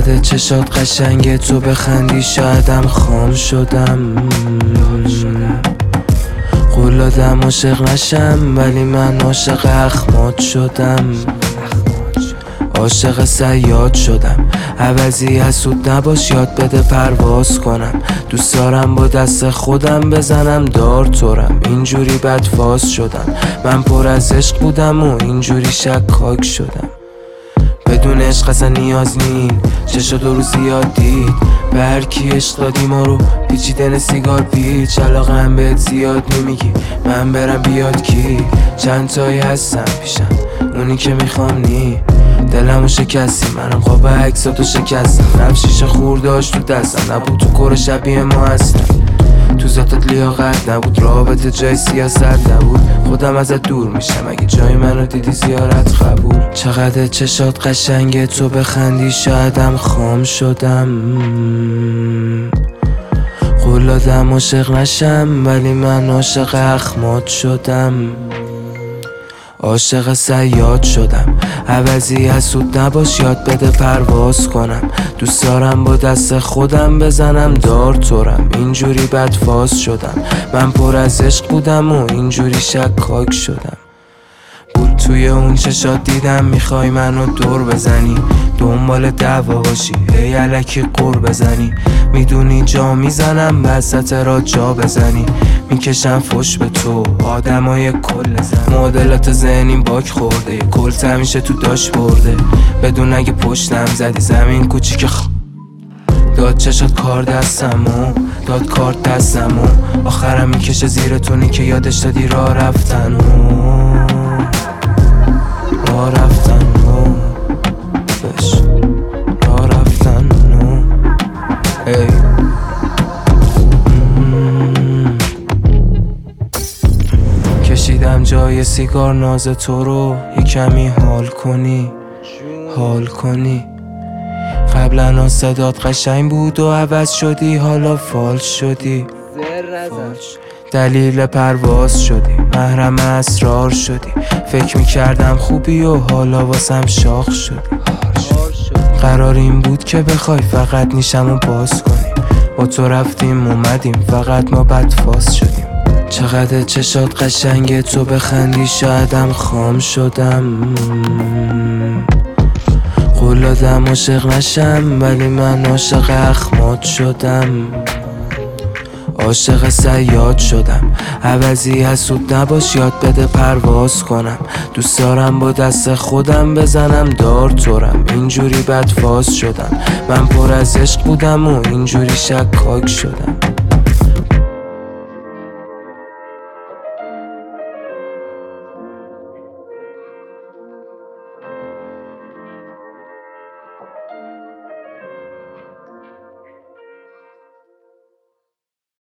چقدر چشات قشنگه، تو بخندی شایدم خام شدم. قول دادم عاشق نشم، ولی من عاشق اخمات شدم. عاشق صیاد شدم، عوضی حسود نباش، یاد بده پرواز کنم. دوست دارم با دست خودم بزنم دار تورم. اینجوری بدفاز شدم، من پر از عشق بودم و اینجوری شکاک شدم. بدون عشق اصلا نیاز نی، چشا دو روز زیاد دید. به هر کی عشق دادی ما رو پیچیدن سیگار پیچ. علاقه هم بهت زیاد نمیگی، من برم بیاد کی. چند تایی هستم پیشم، اونی که میخوام نی. دلمو شکستی، منم خواب عکساتو شکستم. رفت شیشه خور داشت تو دستم، نبود تو کور شبیه ما اصلا. تو ذاتت لیاقت نبود، رابطه جای سیاست نبود. خودم ازت دور میشم اگه جای منو دیدی زیارت قبول. چقدر چشات قشنگه، تو بخندی شایدم خام شدم. قول دادم عاشق نشم، ولی من عاشق اخمات شدم. عاشق صیاد شدم، عوضی حسود نباش، یاد بده پرواز کنم. دوست دارم با دست خودم بزنم دار تورم. اینجوری بدفاز شدم، من پر از عشق بودم و اینجوری شکاک شدم. بود توی اون چشات دیدم میخوای منو دور بزنی، دنبال دعوا باشی، هی الکی قور بزنی. میدونی جا میزنم وسط را جا بزنی. میکشم فش به تو آدمای کل زن. مدلات ذهنیم باک خورده، یه کلت همیشه تو داش برده. بدون اگه پشتم زدی زمین کوچیک داد چشات کار دستمو، داد کارت دستمو. آخرم میکشه زیر تونی که یادش دادی راه رفتنو. راه رفتنو بش، راه رفتنو. ای کشیدم جای سیگار ناز تو رو، یه کمی حال کنی، حال کنی. قبلا صدات قشنگ بود و عوض شدی، حالا فالش شدی. دلیل پرواز شدی، محرم اسرار شدی. فکر میکردم خوبی و حالا واسم شاخ شدی. قرار این بود که بخوای فقط نیشمو باز کنی. با تو رفتیم اومدیم، فقط ما بدفاز شدیم. چقدر چشات قشنگه، تو بخندی شایدم خام شدم. قول دادم عاشق نشم، ولی من عاشق اخمات شدم. عاشق صیاد شدم، عوضی حسود نباش، یاد بده پرواز کنم. دوست دارم با دست خودم بزنم دار تورم. اینجوری بدفاز شدم، من پر از عشق بودم و اینجوری شکاک شدم.